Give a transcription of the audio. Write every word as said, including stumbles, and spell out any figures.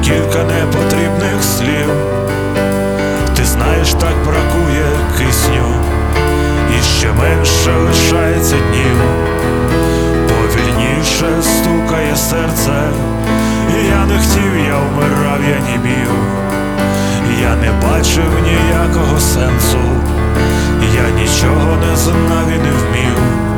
кілька непотрібних слів. Ти знаєш, так бракує кисню, і ще менше лишається днів. Повільніше стукає серце, і я не хотів, я вмирав, я німів. Я не бачив ніякого сенсу, я нічого не знав і не вмів.